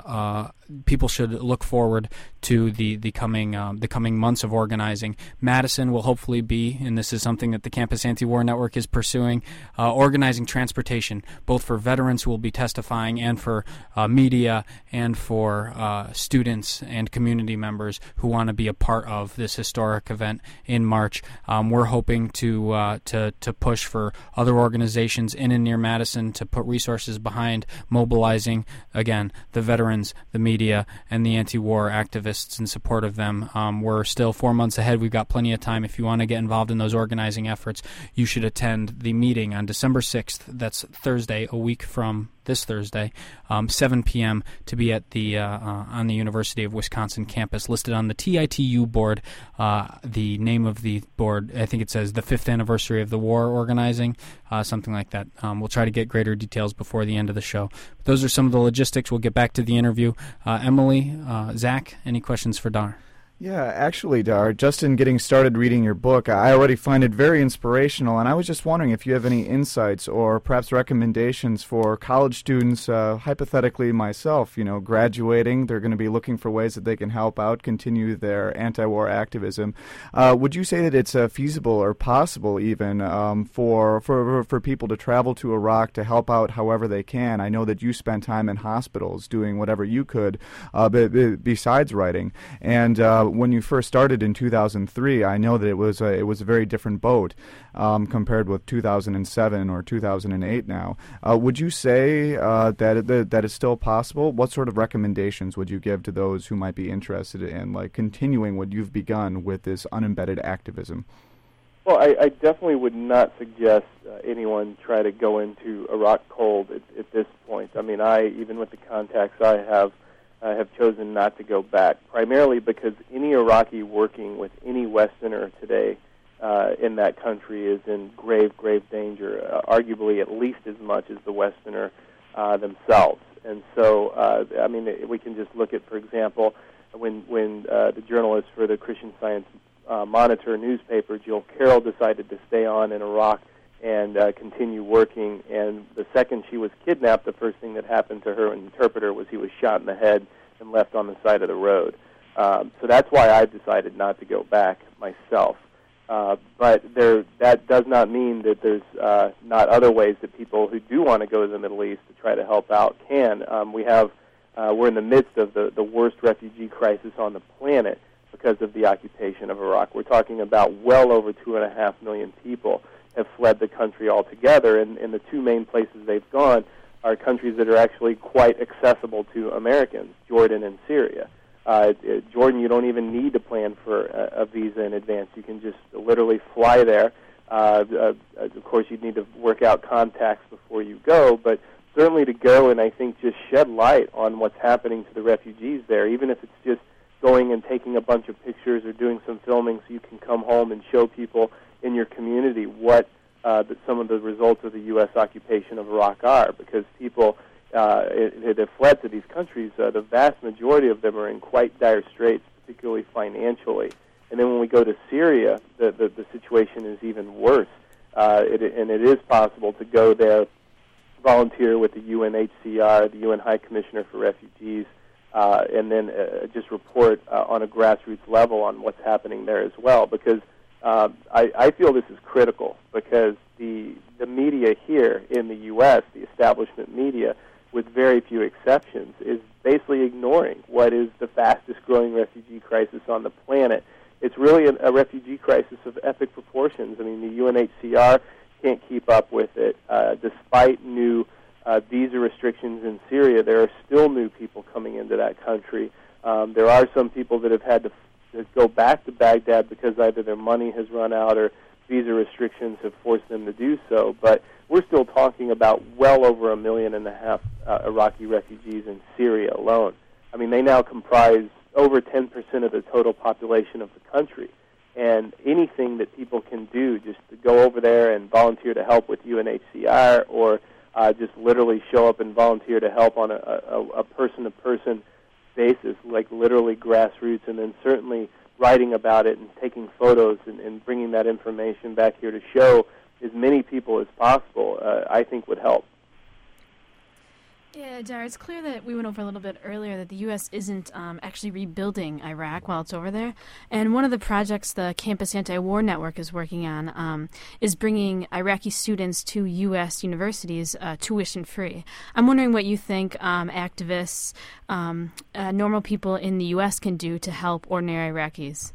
people should look forward to the coming months of organizing. Madison will hopefully be, and this is something that the Campus Anti-War Network is pursuing, organizing transportation, both for veterans who will be testifying and for media and for students and community members who want to be a part of this historic event in March. We're hoping to push for other organizations in and near Madison to put resources behind mobilizing, again, the veterans, the media, and the anti-war activists in support of them. We're still 4 months ahead. We've got plenty of time. If you want to get involved in those organizing efforts, you should attend the meeting on December 6th. That's Thursday, a week from this Thursday, 7 p.m. to be at the on the University of Wisconsin campus, listed on the TITU board. The name of the board, I think it says the 5th anniversary of the war organizing, something like that. We'll try to get greater details before the end of the show. But those are some of the logistics. We'll get back to the interview. Emily, Zach, any questions for Dar? Yeah, actually, Dar, just in getting started reading your book, I already find it very inspirational, and I was just wondering if you have any insights or perhaps recommendations for college students, hypothetically myself, graduating. They're going to be looking for ways that they can help out, continue their anti-war activism. Would you say that it's feasible or possible even for people to travel to Iraq to help out however they can? I know that you spent time in hospitals doing whatever you could besides writing, and when you first started in 2003, I know that it was a very different boat compared with 2007 or 2008 now. Would you say that it's still possible? What sort of recommendations would you give to those who might be interested in continuing what you've begun with this unembedded activism? Well, I definitely would not suggest anyone try to go into Iraq cold at this point. I mean, even with the contacts I have chosen not to go back, primarily because any Iraqi working with any Westerner today in that country is in grave danger, arguably at least as much as the Westerner themselves. And so, we can just look at, for example, when the journalist for the Christian Science Monitor newspaper, Jill Carroll, decided to stay on in Iraq and continue working. And the second she was kidnapped, the first thing that happened to her interpreter was he was shot in the head and left on the side of the road. So that's why I decided not to go back myself. But that does not mean that there's not other ways that people who do want to go to the Middle East to try to help out can. We're in the midst of the worst refugee crisis on the planet because of the occupation of Iraq. We're talking about well over 2.5 million people have fled the country altogether, and the two main places they've gone are countries that are actually quite accessible to Americans, Jordan and Syria. Jordan, you don't even need to plan for a visa in advance. You can just literally fly there. Of course, you'd need to work out contacts before you go, but certainly to go and I think just shed light on what's happening to the refugees there, even if it's just going and taking a bunch of pictures or doing some filming so you can come home and show people in your community what some of the results of the U.S. occupation of Iraq are, because people that have fled to these countries, the vast majority of them are in quite dire straits, particularly financially. And then when we go to Syria, the situation is even worse. And it is possible to go there volunteer with the UNHCR, the UN High Commissioner for Refugees, and then just report on a grassroots level on what's happening there as well. Because I feel this is critical, because the media here in the U.S., the establishment media, with very few exceptions, is basically ignoring what is the fastest-growing refugee crisis on the planet. It's really a refugee crisis of epic proportions. I mean, the UNHCR can't keep up with it. Despite new visa restrictions in Syria, there are still new people coming into that country. There are some people that have had to go back to Baghdad because either their money has run out or visa restrictions have forced them to do so. But we're still talking about well over 1.5 million Iraqi refugees in Syria alone. I mean, they now comprise over 10% of the total population of the country. And anything that people can do just to go over there and volunteer to help with UNHCR, or just literally show up and volunteer to help on a person-to-person basis, like literally grassroots, and then certainly writing about it and taking photos and bringing that information back here to show as many people as possible, I think would help. Yeah, Dar, it's clear that we went over a little bit earlier that the U.S. isn't actually rebuilding Iraq while it's over there. And one of the projects the Campus Anti-War Network is working on is bringing Iraqi students to U.S. universities tuition-free. I'm wondering what you think activists, normal people in the U.S. can do to help ordinary Iraqis.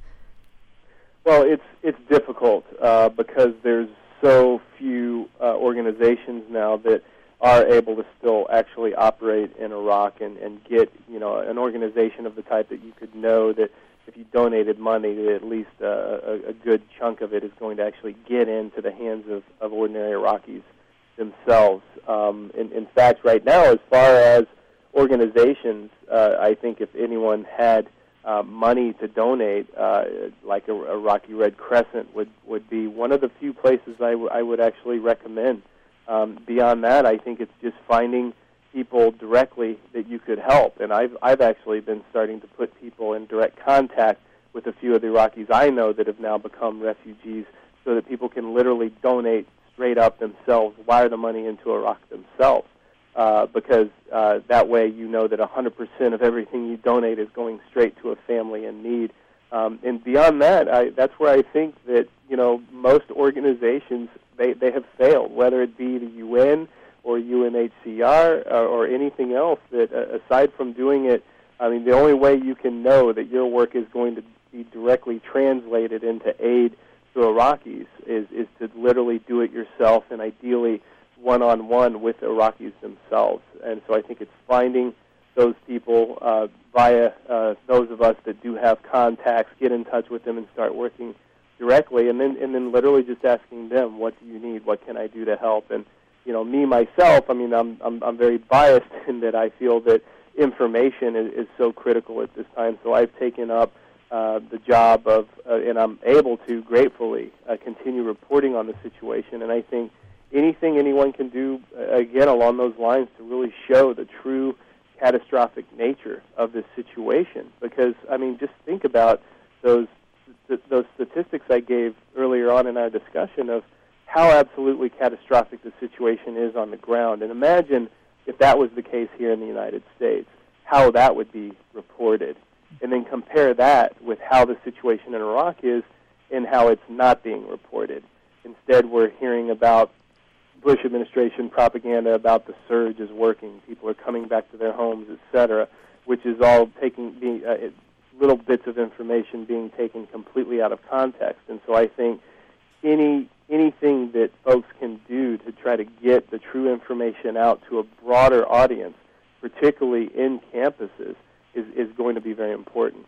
Well, it's difficult because there's so few organizations now that are able to still actually operate in Iraq and get, an organization of the type that you could know that if you donated money, that at least a good chunk of it is going to actually get into the hands of ordinary Iraqis themselves. In fact, right now, as far as organizations, I think if anyone had money to donate, like a Iraqi Red Crescent would be one of the few places I would actually recommend. Beyond that, I think it's just finding people directly that you could help. And I've actually been starting to put people in direct contact with a few of the Iraqis I know that have now become refugees, so that people can literally donate straight up themselves, wire the money into Iraq themselves, because that way you know that 100% of everything you donate is going straight to a family in need. And beyond that, that's where I think that, most organizations, they have failed, whether it be the UN or UNHCR or anything else, that aside from doing it, I mean, the only way you can know that your work is going to be directly translated into aid to Iraqis is to literally do it yourself, and ideally one-on-one with Iraqis themselves. And so I think it's finding those people via those of us that do have contacts, get in touch with them and start working directly, and then literally just asking them, what do you need? What can I do to help? And me myself, I mean, I'm very biased in that I feel that information is so critical at this time. So I've taken up the job of, and I'm able to gratefully continue reporting on the situation. And I think anything anyone can do, again, along those lines, to really show the true catastrophic nature of this situation. Because, I mean, just think about those statistics I gave earlier on in our discussion of how absolutely catastrophic the situation is on the ground. And imagine if that was the case here in the United States, how that would be reported. And then compare that with how the situation in Iraq is and how it's not being reported. Instead, we're hearing about Bush administration propaganda about the surge is working, people are coming back to their homes, etc., which is all being little bits of information being taken completely out of context. And so I think anything that folks can do to try to get the true information out to a broader audience, particularly in campuses, is going to be very important.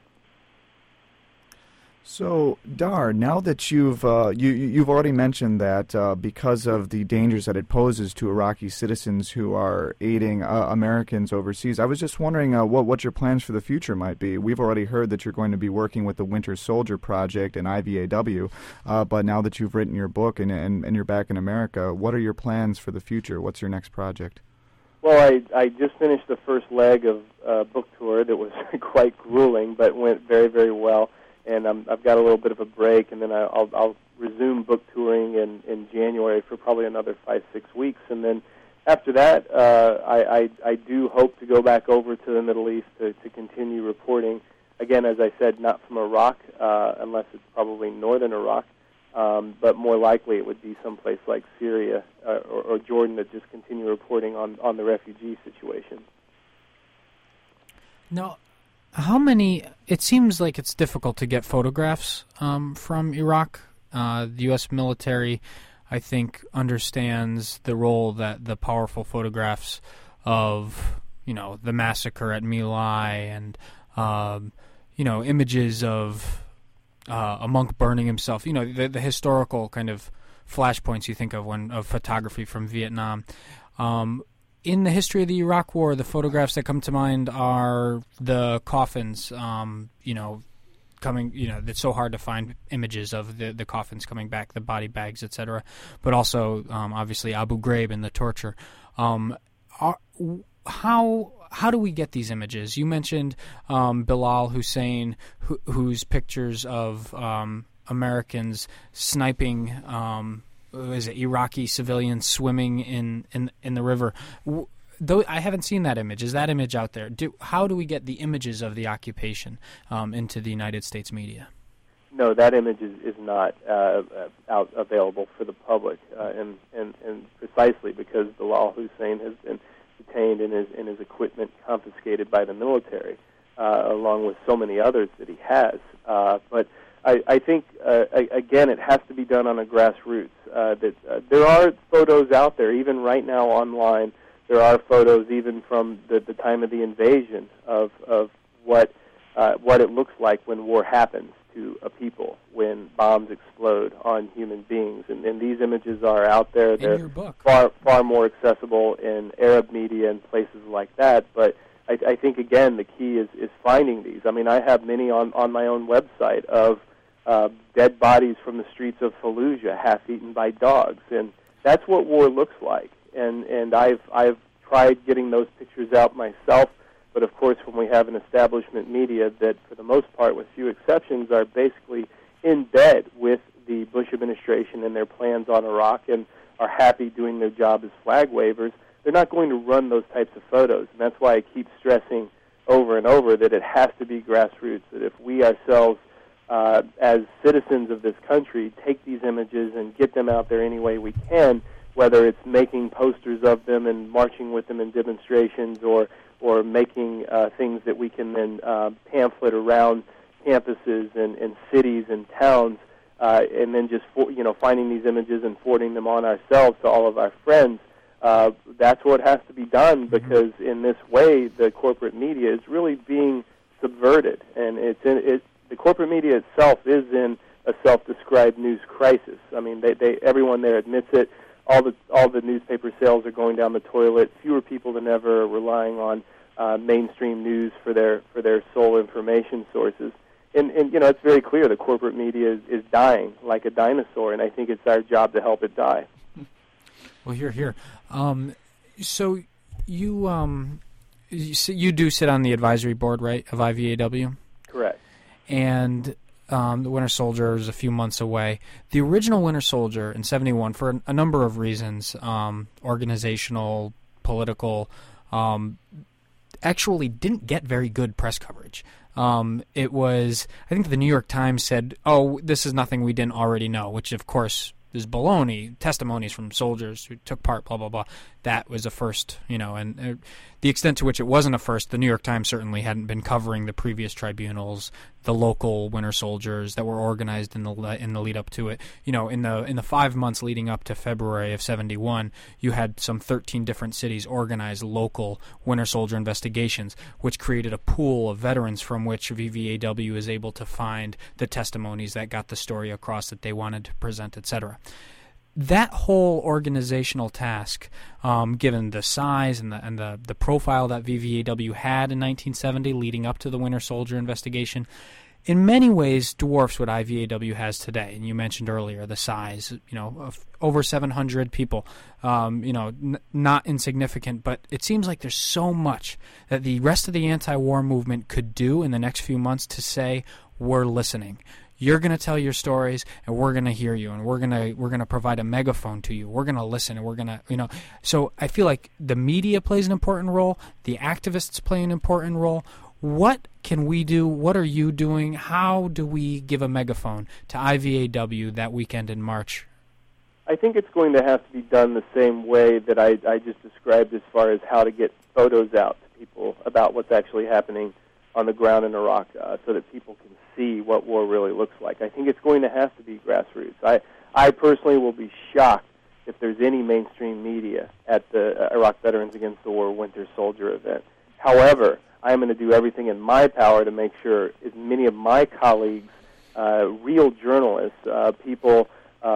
So, Dar, now that you've already mentioned that because of the dangers that it poses to Iraqi citizens who are aiding Americans overseas, I was just wondering what your plans for the future might be. We've already heard that you're going to be working with the Winter Soldier Project and IVAW, but now that you've written your book and you're back in America, what are your plans for the future? What's your next project? Well, I just finished the first leg of a book tour that was quite grueling, but went very, very well. And I've got a little bit of a break, and then I'll resume book touring in January for probably another 5-6 weeks. And then after that, I do hope to go back over to the Middle East to continue reporting. Again, as I said, not from Iraq, unless it's probably northern Iraq, but more likely it would be someplace like Syria or Jordan to just continue reporting on the refugee situation. Now, how many? It seems like it's difficult to get photographs from Iraq. The U.S. military, I think, understands the role that the powerful photographs of, the massacre at My Lai and, images of a monk burning himself, the historical kind of flashpoints you think of photography from Vietnam. In the history of the Iraq War, the photographs that come to mind are the coffins, coming, it's so hard to find images of the coffins coming back, the body bags, etc. But also, obviously, Abu Ghraib and the torture. How do we get these images? You mentioned Bilal Hussein, whose pictures of Americans sniping Iraqi civilians swimming in the river. Though I haven't seen that image. Is that image out there? How do we get the images of the occupation into the United States media? No, that image is not out available for the public, and precisely because Bilal Hussein has been detained and his equipment confiscated by the military, along with so many others that he has. But I think, again, it has to be done on a grassroots. There are photos out there, even right now online. There are photos even from the time of the invasion of what it looks like when war happens to a people, when bombs explode on human beings. And these images are out there. They're far more accessible in Arab media and places like that. But I think, again, the key is finding these. I mean, I have many on my own website of dead bodies from the streets of Fallujah, half-eaten by dogs, and that's what war looks like. And I've tried getting those pictures out myself, but of course, when we have an establishment media that, for the most part, with few exceptions, are basically in bed with the Bush administration and their plans on Iraq and are happy doing their job as flag wavers, they're not going to run those types of photos. And that's why I keep stressing over and over that it has to be grassroots, that if we ourselves as citizens of this country, take these images and get them out there any way we can, whether it's making posters of them and marching with them in demonstrations or making things that we can then pamphlet around campuses and cities and towns, and then just finding these images and forwarding them on ourselves to all of our friends. That's what has to be done, because in this way the corporate media is really being subverted, and the corporate media itself is in a self-described news crisis. I mean, everyone there admits it. All the newspaper sales are going down the toilet. Fewer people than ever are relying on mainstream news for their sole information sources. And it's very clear the corporate media is dying like a dinosaur, and I think it's our job to help it die. Well, here. So you do sit on the advisory board, right, of IVAW? Correct. And the Winter Soldier is a few months away. The original Winter Soldier in '71, for a number of reasons, organizational, political, actually didn't get very good press coverage. It was, I think the New York Times said, "Oh, this is nothing we didn't already know," which of course is baloney. Testimonies from soldiers who took part, blah, blah, blah. That was a first, and the extent to which it wasn't a first, the New York Times certainly hadn't been covering the previous tribunals, the local Winter Soldiers that were organized in the lead up to it. In the 5 months leading up to February of '71, you had some 13 different cities organize local Winter Soldier investigations, which created a pool of veterans from which VVAW is able to find the testimonies that got the story across that they wanted to present, etc. That whole organizational task, given the size and the profile that VVAW had in 1970 leading up to the Winter Soldier investigation, in many ways dwarfs what IVAW has today. And you mentioned earlier the size, of over 700 people, not insignificant, but it seems like there's so much that the rest of the anti-war movement could do in the next few months to say, we're listening. You're going to tell your stories, and we're going to hear you, and we're going to provide a megaphone to you. We're going to listen, and we're going to, So I feel like the media plays an important role. The activists play an important role. What can we do? What are you doing? How do we give a megaphone to IVAW that weekend in March? I think it's going to have to be done the same way that I just described as far as how to get photos out to people about what's actually happening on the ground in Iraq so that people can see what war really looks like. I think it's going to have to be grassroots. I personally will be shocked if there's any mainstream media at the Iraq Veterans Against the War Winter Soldier event. However, I'm going to do everything in my power to make sure as many of my colleagues, real journalists, people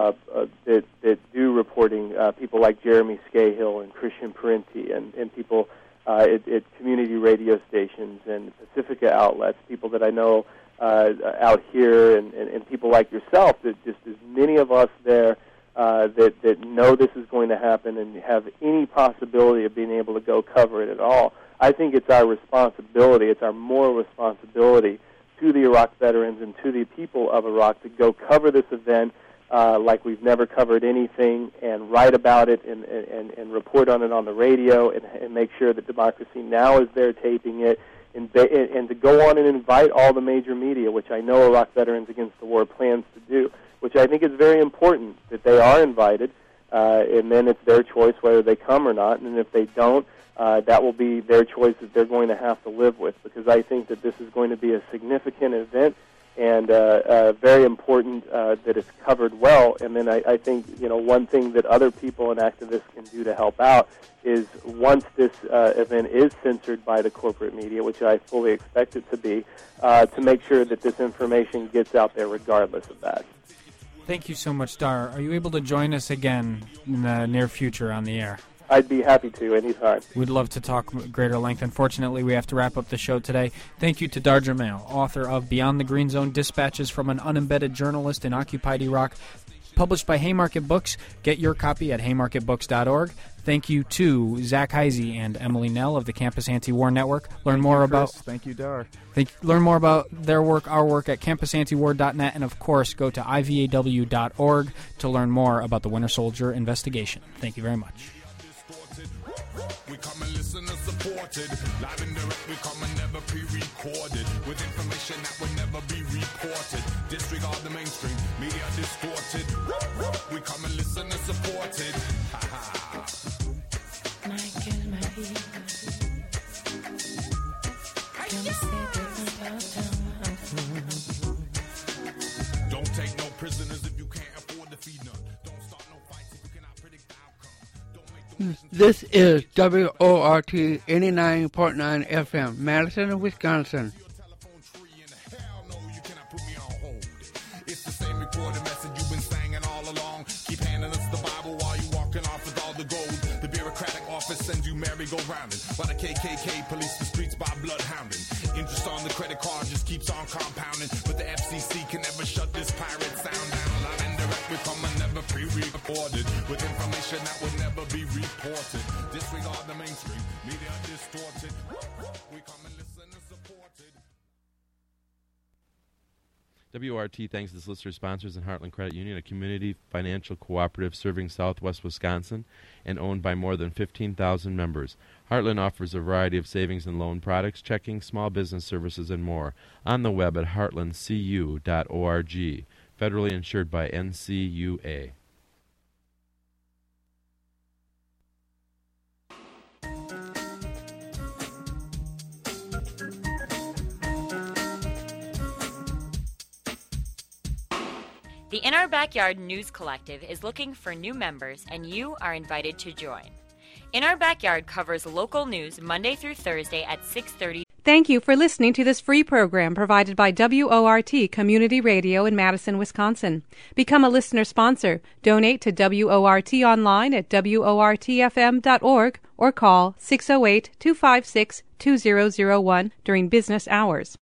that do reporting, people like Jeremy Scahill and Christian Parenti and people at community radio stations and Pacifica outlets, people that I know out here and people like yourself, that just as many of us there that know this is going to happen and have any possibility of being able to go cover it at all. I think it's our responsibility, it's our moral responsibility to the Iraq veterans and to the people of Iraq to go cover this event like we've never covered anything, and write about it and report on it on the radio and make sure that Democracy Now! Is there taping it, and to go on and invite all the major media, which I know Iraq Veterans Against the War plans to do, which I think is very important that they are invited, and then it's their choice whether they come or not, and if they don't, that will be their choice that they're going to have to live with, because I think that this is going to be a significant event and very important that it's covered well. And then I think, one thing that other people and activists can do to help out is once this event is censored by the corporate media, which I fully expect it to be, to make sure that this information gets out there regardless of that. Thank you so much, Dar. Are you able to join us again in the near future on the air? I'd be happy to anytime. We'd love to talk greater length. Unfortunately, we have to wrap up the show today. Thank you to Dar Jamail, author of Beyond the Green Zone, Dispatches from an Unembedded Journalist in Occupied Iraq, published by Haymarket Books. Get your copy at haymarketbooks.org. Thank you to Zach Heisey and Emily Nell of the Campus Anti-War Network. Learn more about their work, our work at campusantiwar.net, and of course, go to ivaw.org to learn more about the Winter Soldier investigation. Thank you very much. We come and listen and support it. Live and direct, we come and never pre-recorded. With information that will never be reported. Disregard the mainstream, media distorted. We come and listen and support it. Ha ha. Don't take no prisoners if you can't afford to feed none. Don't start no fights if you cannot predict the outcome. This is WORT 89.9 FM, Madison, Wisconsin. It's the same recorded message you've been singing all along. Keep handing us the Bible while you walking off with all the gold. The bureaucratic office sends you merry-go-rounding, while the KKK police the streets by bloodhounding. Interest on the credit card just keeps on compounding, but the FCC can never shut this pirate sound down. Live and direct, we come and never pre-recorded, with information that will never be reported. Disregard the mainstream, media distorted. We come and listen and support it. WORT thanks its listener sponsors in Heartland Credit Union, a community financial cooperative serving southwest Wisconsin and owned by more than 15,000 members. Heartland offers a variety of savings and loan products, checking, small business services, and more on the web at heartlandcu.org. Federally insured by NCUA. The In Our Backyard News Collective is looking for new members, and you are invited to join. In Our Backyard covers local news Monday through Thursday at 6:30. Thank you for listening to this free program provided by WORT Community Radio in Madison, Wisconsin. Become a listener sponsor. Donate to WORT online at wortfm.org or call 608-256-2001 during business hours.